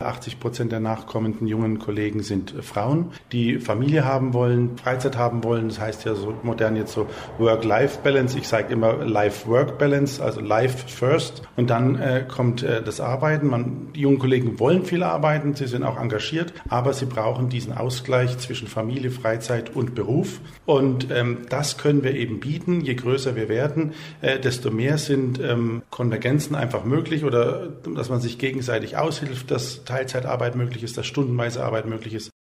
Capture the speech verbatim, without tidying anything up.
achtzig Prozent der nachkommenden jungen Kollegen sind Frauen, die Familie haben wollen, Freizeit haben wollen. Das heißt ja so modern jetzt so Work-Life-Balance. Ich sage immer Life-Work-Balance, also Life first. Und dann äh, kommt äh, das Arbeiten. Man, die jungen Kollegen wollen viel arbeiten, sie sind auch engagiert, aber sie brauchen diesen Ausgleich zwischen Familie, Freizeit und Beruf. Und ähm, das können wir eben bieten. Je größer wir werden, äh, desto mehr sind ähm, Konvergenzen einfach möglich oder dass man sich gegenseitig aushilft, dass Teilzeitarbeit möglich ist, dass stundenweise Arbeit möglich ist.